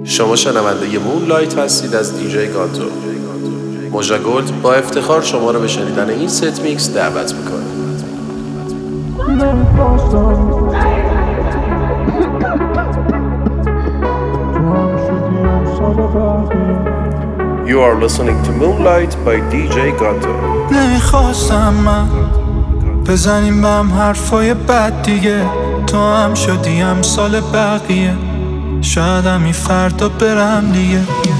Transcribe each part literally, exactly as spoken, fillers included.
شما شنونده مونلایت هستید از دیجی گاتو. موژا گلد با افتخار شما را به شنیدن این ست میکس دعوت میکنه. You are listening to Moonlight by دی جی Gato. نمیخواستم من بزنیم به هم حرفای بد دیگه، تو هم شدی امثال بقیه، شاید همی فردا برم دیگه.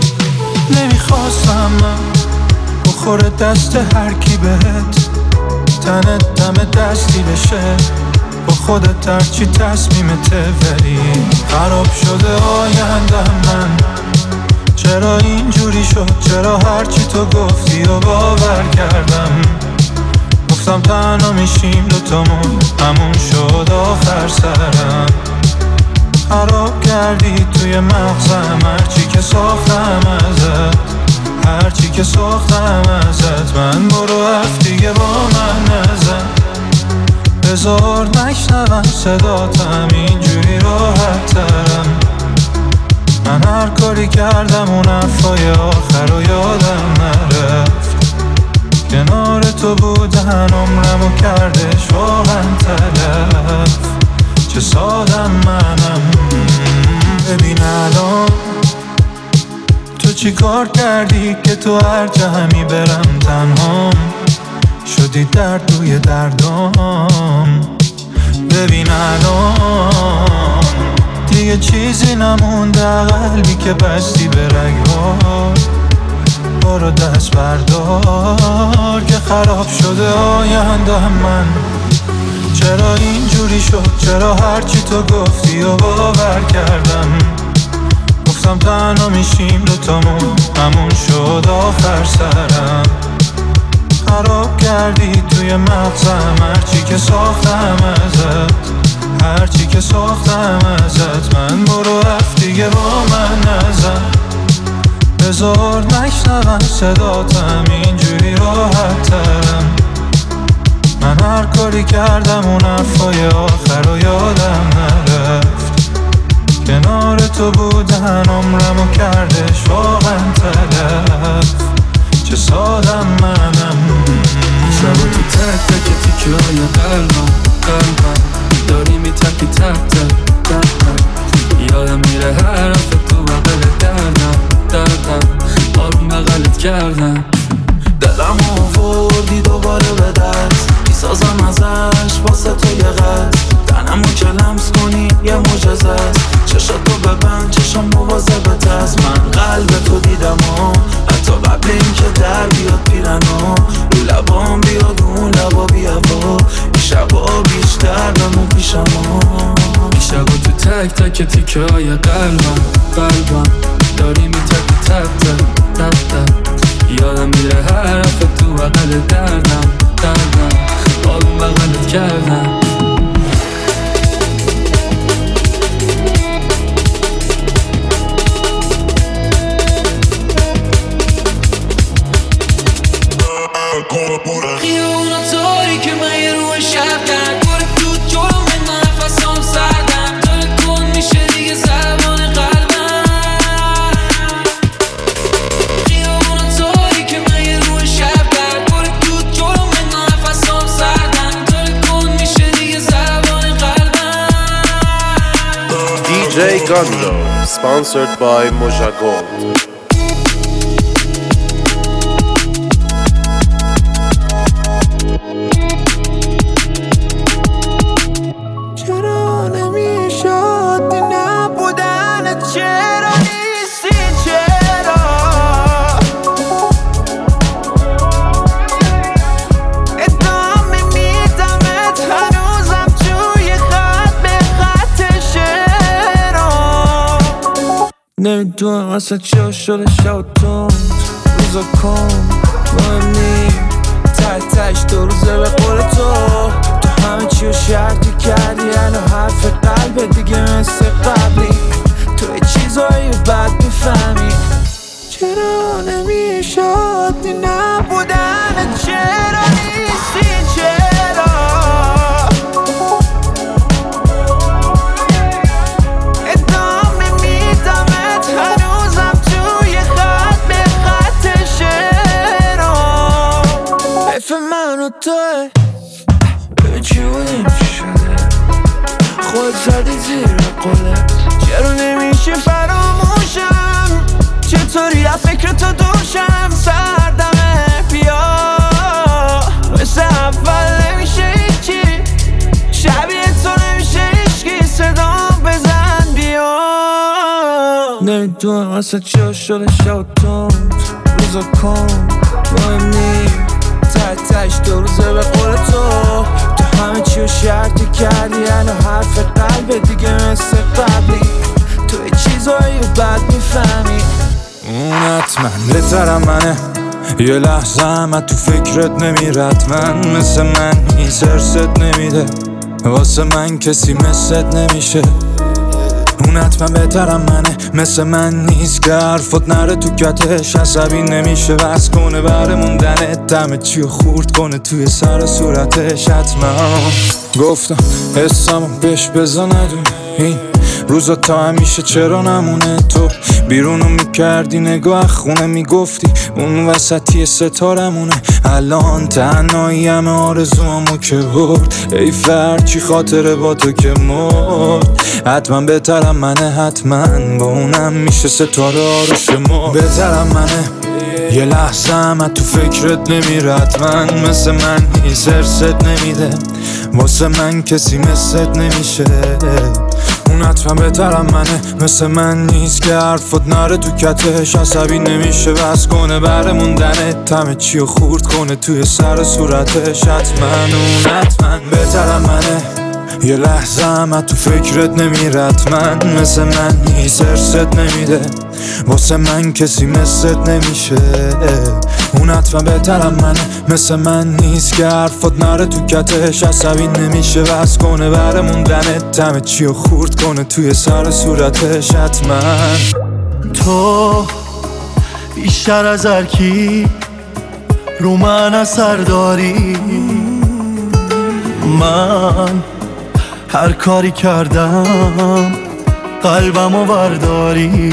نمیخواستم من بخوره دست هر کی بهت، تنت دم دستی بشه با خودت هرچی تصمیمته، ولی خراب شده آینده من. چرا اینجوری شد؟ چرا هرچی تو گفتی و باور کردم؟ گفتم تنها میشیم دوتامون، همون شد آخر سرم. خراب کردی توی مغزم هرچی که ساختم ازت، هرچی که ساختم ازت. من برو حرف دیگه با من نزن، بذار نشنوم صداتم، اینجوری راحت ترم. من هر کاری کردم اون حرفای آخر رو یادم نرفت، کنار تو بودن عمرمو کردش واقعا تلف. چه سادم منم. ببین الان تو چی کار کردی که تو هر جا همی برم تنهام، شدی درد روی دردام. ببین الان دیگه چیزی نمونده، قلبی که بستی به رگ‌ها. برو دست بردار که خراب شده آینده من. چرا اینجوری شد؟ چرا هرچی تو گفتی و باور کردم؟ گفتم تنها میشیم دوتامون، همون شد آخر سرم. خراب کردی توی مغزم هرچی که ساختم ازت، هرچی که ساختم ازت. من برو حرف دیگه با من نزن، بذار نشنوم صداتم، اینجوری راحت ترم. من هر کاری کردم اون حرفای آخر رو یادم نرفت، کنار تو بودن عمرمو کردش واقعا تلف. چه سادم منم. شب تو تک تک تیکه های قلبم قلبم داری میتکی تک تک تک تک. یادم میره هر حرف تو بغل دردم دردم، آروم بغلت کردم. دلم آوردی دوباره به دست، میسازم ازش واسه تو یه قد. تنمو که لمس کنی یه معجزه است، چشات تو ببند چشم مواظبت است. من قلب تو دیدم و حتی قبل این که در بیاد پیرنو، رو لبام بیاد اون لبا بیابا. این شبا بیشتر بمون پیشم این شبا تو تک تک تیکه های قلبم قلبم داری میتکی تک تک تک تک. یادم میره هر حرف تو بغل دردم دردم، آروم بغلت کردم. خیابونا تاریکه من یه روح شب‌گرد، باره دود جلو من نفسام سردم. داره کن میشه دیگه زبان قلبم. خیابونا تاریکه من یه روح شب‌گرد، باره دود جلو من نفسام سردم. داره کن میشه دیگه زبان قلبم. دی جی Gato, sponsored by Moja Gold. نمیدونم اصلا چه شده شبتون روزا کن مهم نی تک تک دو روزه به قول تو. تو همه چی رو شرطی کردی، هنو حرف قلبه دیگه مثل قبلی. تو یه چیزایی بد میفهمی، چرا نمیشه عادی نبودن؟ چرا نیستی؟ چرا ادامه میدمت هنو فکر تو دوشم سردمه بیا مثل اول نمیشه هیچی شبیه تو نمیشه هیچکی صدام بزن بیا نمیدونم اصلا چیا شده شب تند روزا کن مهم نی ته تهش دو روزه به قول تو تو همه چیو شرطی کردی الان حرف قلبه دیگه مثل قبلی تو یه چیزایی رو بد میفهمی اون حتما بهترم منه یه لحظه همه تو فکرت نمیرد من مثل من نیست ارست نمیده واسه من کسی مثلت نمیشه اون حتما بهترم منه مثل من نیست که حرفت نره تو کتش عصبی نمیشه بس کنه بره موندنت دمه چیو خورد کنه توی سر صورتش حتما گفتم حسامو بهش بزا ندونه این روزا تا همیشه چرا نمونه تو بیرونو میکردی نگاه خونه میگفتی اون وسطی ستارمونه الان تنهایی همه آرزوامو که برد ای فرچی خاطره با تو که مرد حتما بهترم منه حتما با اونم میشه ستاره رو شما بهترم منه یه لحظه همه تو فکرت نمیرد من مثل من نیست ارست نمیده واسه من کسی مثلت نمیشه اون حتما بهترم منه مثل من نیست که حرفت نره تو کتش عصبی نمیشه بس کنه بره موندنت همه چیو خورد کنه توی سر صورتش حتما اون حتما بهترم منه یه لحظه همه تو فکرت نمیرد من مثل من نیست ارست نمیده واسه من کسی مثلت نمیشه اون حتما بهترم منه مثل من نیست که حرفت نره تو کتش عصبی نمیشه بس کنه بره موندنت همه چیو خورد کنه توی سر صورتش حتما تو بیشتر از هرکی رو من اثر داری من هر کاری کردم قلبمو برداری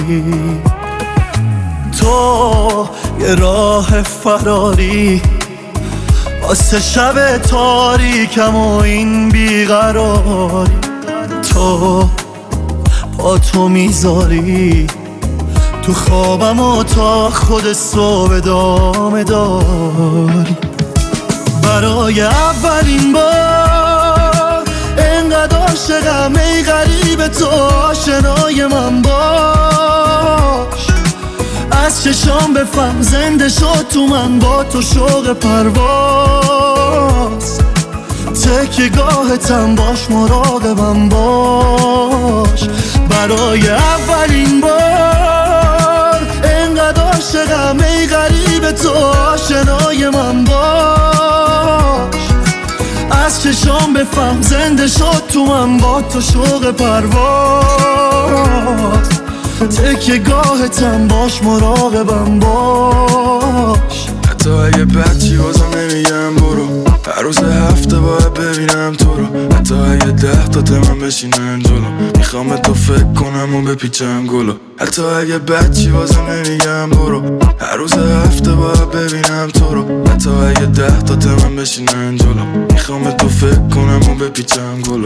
تو یه راه فراری واسه شب تاریکم و این بیقراری تو با تو میذاری تو خوابم و تا خود صبح دام داری برای اولین بار انقدر عاشقم ای غریب تو آشنای من باش از چشام بفهم زنده شد تو من با تو شوق پرواز تکیه گاهتم باش مراقبم باش برای اولین بار انقدر عاشقم ای غریب تو آشنای من باش از چشام بفهم زنده شد تو من با تو شوق پرواز تکیه گاهتم باش مراقبم باش حتی اگه بچی بازم نمیگم برو هر روز هفته باید ببینم تو رو حتی اگه ده تا تمام بشینن جلو میخوام تو فکر کنم و بپیچم گلو حتی اگه بچی بازم نمیگم برو هر روز هفته باید ببینم تو رو حتی اگه ده تا تمام بشینن جلو میخوام تو فکر کنم و بپیچم گلو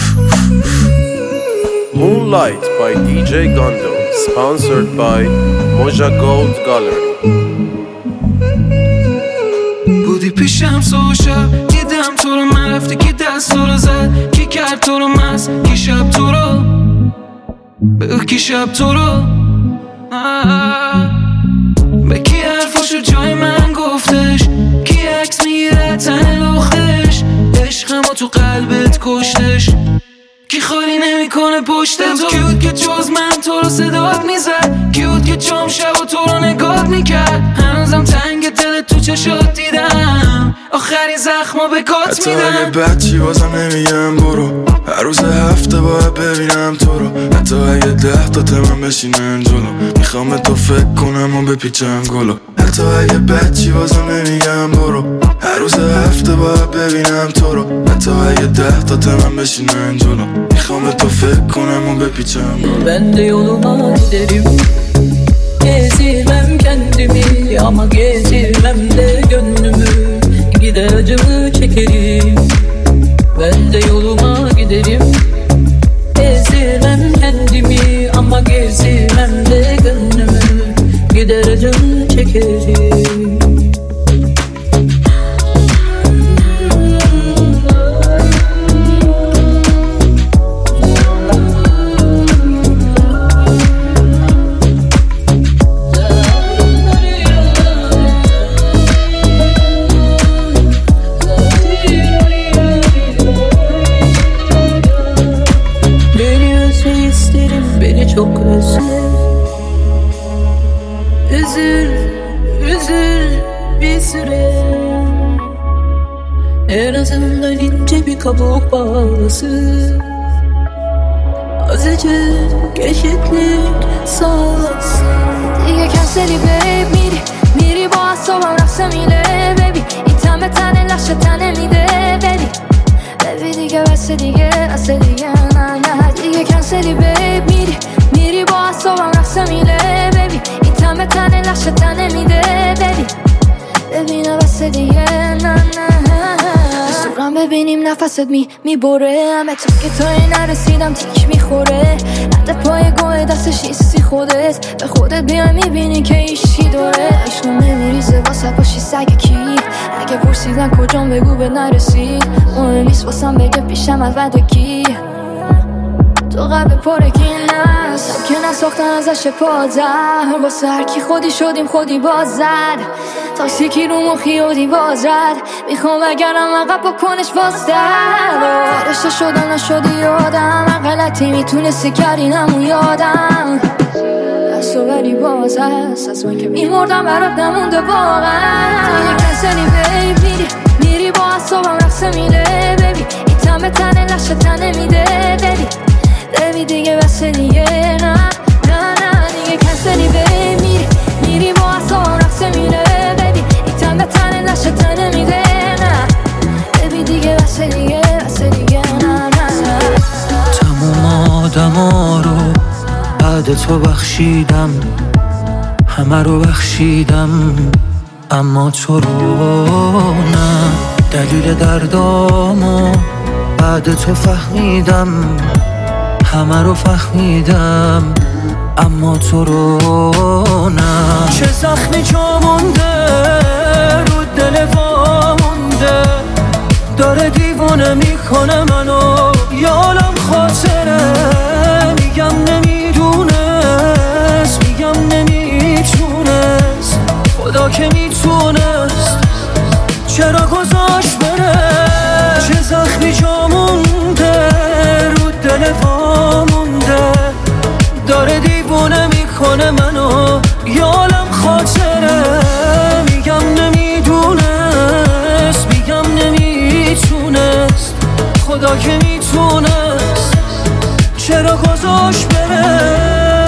Moonlight by دی جی Gondo Sponsored by Moja Gold Gallery بودی پیشم صبح شب دیدم تو رو من رفتی کی دست تو رو زد کی کرد تو رو مست کی شب تو رو بگو کی شب تو رو به کی حرفاشو جای من گفتش کی عکس میگیره تن لختش عشقمو تو قلبت کشتش کی خالی نمیکنه پشت تو کیوت که جز من تو رو صدات میزد کیوت که جام شب و تو رو نگات میکرد هنوزم تنگ دل تو چشات دیدم آخرین زخما به کات میدم حتی اگه بچی بازم نمیگم برو هر روز هفته باید ببینم تو رو حتی اگه ده تا تمام بشینن جلو میخوام تو فکر کنم و بپیچم گلو حتی اگه بچی بازم نمیگم برو هر روز هفته باید ببینم تو رو حتی اگه ده تا تمام بشینن جلو میخوام تو فکر کنم و بپیچم گلو Ben de yoluma giderim Gezirmem kendimi ama gezirmem de gönlümü Gider acımı çekerim Ben de yoluma giderim Gezirmem kendimi ama gezirmem de gönlümü Gider acımı باشه. Üzül, üzül bir süre. En azından ince bir kabuk bağlısı. Azıcık eşitlik sağlasın. دیگه کنسلی بیب میری میری با اصابم رقصه میله ببی این تمه تنه لخشه تنه میده ببی ببی دیگه بسه دیگه بسه دیگه نه نه دیگه کنسلی بیب میری میری با اصابم رقصه میله ببی این تمه تنه لخشه تنه میده ببی ببینه بسه دیگه نه نه دورم ببینیم نفست می میبره همه تا که توی نرسیدم تیک میخوره رد پای گوه دستش ایستی خودت به خودت بیای میبینی که ایشی داره عشقم نمیریزه واسه باشی سگ کی اگه پرسیدن کجام بگو به نرسید مهم نیست واسم بگه پیشم از ودکی تو قبل پاره کی نست که نساختن ازش پادر واسه هر کی خودی شدیم خودی بازد تاکسیکی رو مخی و دیوازد میخوام اگرم عقب بکنش بازدر فرشته شدم نشدی یادم من غلطی میتونستی کردی نمون یادم از تو ولی باز هست از من که میمردم برات نمونده واقعا دیگه کنسلی بیب میری میری با اصابم رقصه میله ببی این تمه تنه لخشه تنه میده ببی ببی دیگه بسه دیگه نه نه نه دیگه کنسلی بیب میری میری با اصابم رقصه میله ببی این تمه تنه لخشه تنه میده نه ببی دیگه بسه دیگه بسه دیگه نه نه تموم آدما رو بعد تو بخشیدم همه رو بخشیدم اما تو رو نه دلیل دردامو بعد تو فهمیدم همه رو فهمیدم اما تو رو نه چه زخمی جا مونده رو دل وا مونده داره دیوونه میکنه منو یالم خاطره میگم نمیدونست میگم نمیتونست خدا که میتونست چرا گذاشت بره چه زخمی جا مونده رو دل وا مونده داره دیوونه میکنه منو یالم خاطره میگم نمیدونست میگم نمیتونست خدا که میتونست چرا گذاشت بره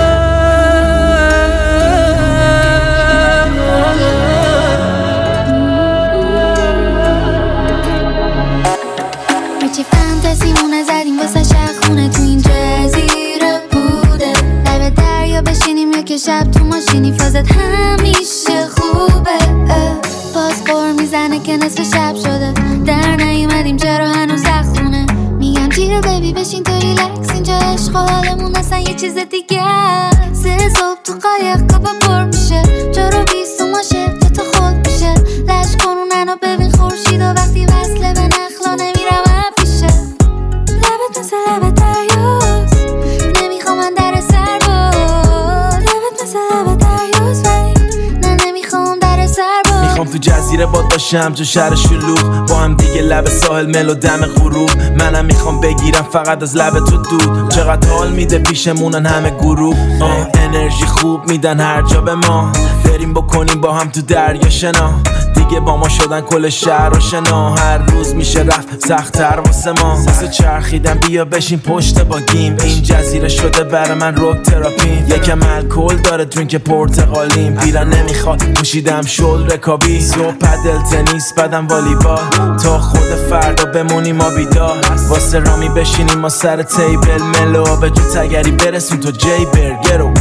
هرچی فانتزیمونه زدیم واسه شخونه تو این جزیره بوده لب دریا بشینیم یا که شب تو ماشینی فازت همیشه خوبه باز قور میزنه که نصف شب شده در نیومدیم چرا هنوز رخونه میگم جیره بیبی بشین تو ریلکس اینجا عشق و حالمون اصلا یه چیز دیگه سه صبح تو قایق کافه پر میشه جارو بیست و ماشه تو تو خود میشه لش کنونن و ببین خورشید و وقتی وصله به نخلا نمیرم پیشه لبت مثل لبت دریاست نمیخوام من در سر باز لبت مثل لبت دریاست ولی نه نمیخوام در سر باز میخوام تو جزیره باد باشم تو شهر شلوغ با هم دیگه لب ساحل مل و دم غروب منم میخوام بگیرم فقط از لب تو دود چقدر حال میده پیشمونن همه گروه آه انرژی خوب میدن هر جا به ما بریم بکنیم با هم تو دریا شنا دیگه با ما شدن کل شهر و شنا هر روز میشه رفت سخت‌تر واسه ما واسه چرخیدن بیا بشین پشت با گیم این جزیره شده برای من روک تراپی یکم الکل داره درینک پرتقالیم بیرا نمیخواد پوشیدم شل رکابی صبح پدل تنیس بعدم والیبال تا خود فردا بمونیم ما بیدار واسه رامی بشینیم ما سر تیبل ملو به جو تگری برسیم تو جی برگر و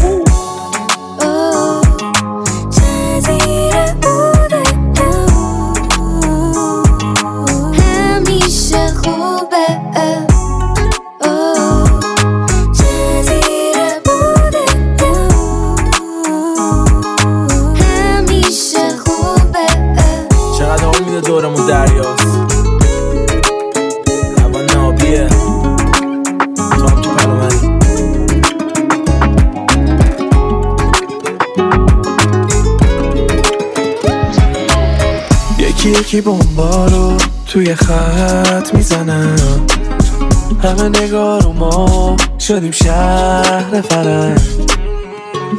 دورمون دریاست هوا نابیه تو هم تو پلومنی یکی یکی بمبا رو توی خط میزنم همه نگاه رو ما شدیم شهر فرنگ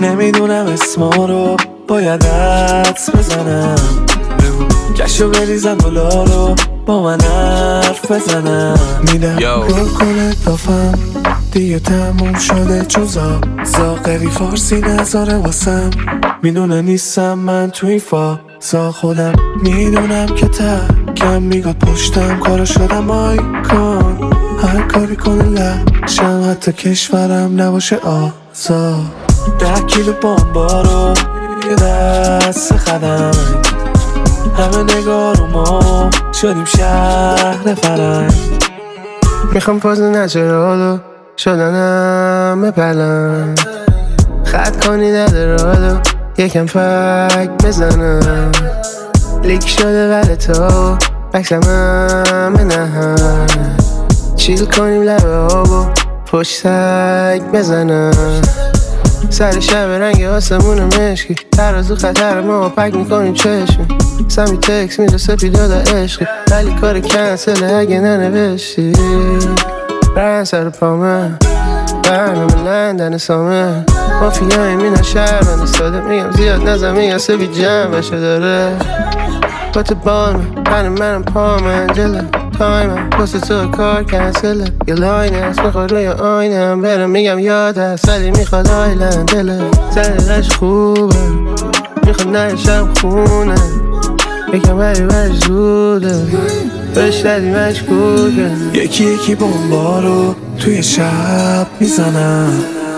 نمیدونم اسما رو باید حدس بزنم. بگو کشو بریزم دلارو با من حرف بزنم. میدم رول کنه دافم دیگه تموم شده جزا. زاقری فارسی نذاره واسم، میدونه نیستم من تو این فازا. خودم میدونم که تکم میگاد پشتم کارو شدم آیکون. هر کاری کنه لشم حتی کشورم نباشه آزاد. ده کیلو بامبارو یه دست خدم، همه نگاه رو ما شدیم شهر فرنگ. میخوام پاز نچرالو شدنم بپلم، خط کنی ندارالو یکم فک بزنم. لیک شده ولی تو بکسم هم نهم، چیل کنیم لبه آبو پشت تک بزنم. سر شب رنگ آسمون مشکی، ترازو خطر ما پک میکنیم چشمی. سمی تکس میده سپید یاد عشقی، ولی کار کنسله اگه ننوشتی. رن سر پامه برنامه لندن سامه، مافیای مینا شهر من استاده. میگم زیاد نزمه یا سپید جمعشه داره. با تو بالمه من منم پامه جله تایمم پست تو کار کنسله. یه لاین هست میخواد روی آینم برم، میگم یاد هست ولی میخواد آیلند دله. زنش خوبه میخواد نشم خونه، یکم ولی ولی زوده بهش ندی مشکوکه. یکی یکی بمبا رو توی شب میزنم.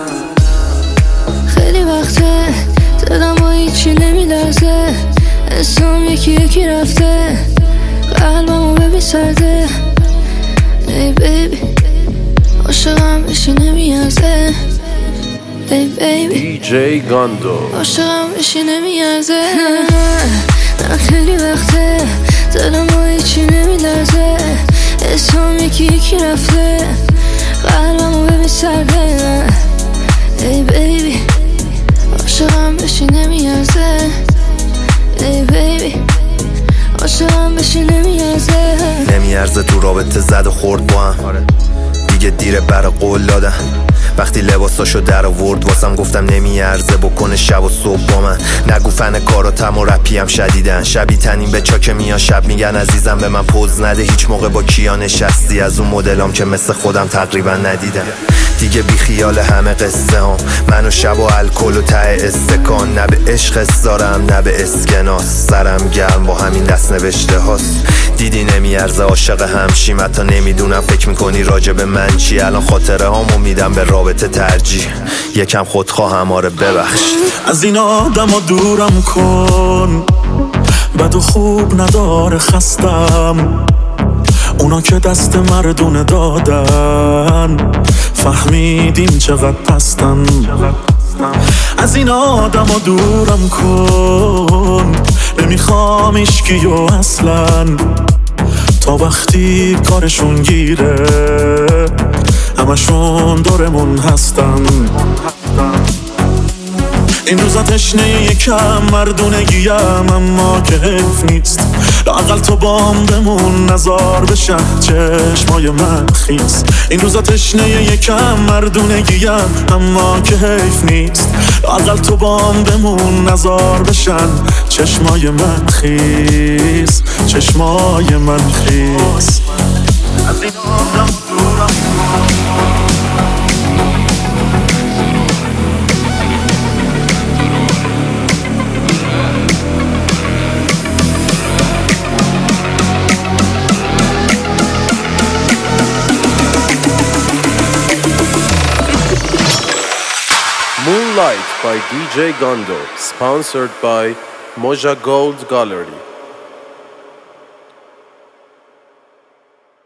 خیلی وقته دلم با هیچی نمیلرزه، اسم یکی یکی رفته قلبمو ببین سرده. ای بیبی عاشقم بشی نمیارزه. ای بیبی دی جی گاندو عاشقم بشی نمیارزه. نه خیلی وقته دلم با هیچی نمیلرزه، اسم یکی یکی رفته قلبمو ببین سرده. ای بیبی عاشقم بشی نمیارزه. ای بیبی عاشقم بشی نمیارزه. نمیارزه تو رابطه زد و خورد با هم، دیگه دیره برا قول دادن. وقتی لباساشو در آورد واسم گفتم نمیارزه بکنه شب و صبح با من. نگو فن کاراتم و رپی هم شدیدن، شبی تنیم به چاک میان شب میگن عزیزم به من پوز نده. هیچ موقع با کیا نشستی از اون مدلام که مثل خودم تقریبا ندیدم. دیگه بی خیال همه قصه هم، من و شب و الکل و ته استکان. نه به عشق دارم نه به اسکناس، سرم گرم با همین دست نوشته هاست. دیدی نمیارزه عاشق همشیم، حتی نمیدونم فکر میکنی راجع به من چی. الان خاطره هامو میدم به رابطه ترجیح، یکم خودخواهم آره ببخش. از این آدم ها دورم کن، بد و خوب نداره خستم. اونا که دست مردونه دادن فهمیدیم چقدر پستن. از این آدم ها دورم کن، نمیخوام اشکیو اصلا. تا وقتی کارشون گیره همشون دورمون هستن. این روزا تشنه یکم مردونگیم، اما که حیف نیست لااقل تو بام بمون نزار بشن چشمای من خیس. این روزا تشنه یکم مردونگیم، اما که حیف نیست لااقل تو بام بمون نزار بشن چشمای من خیس. چشمای من خیس. از این آدم دورم Moonlight by دی جی Gondo, sponsored by Moja Gold Gallery.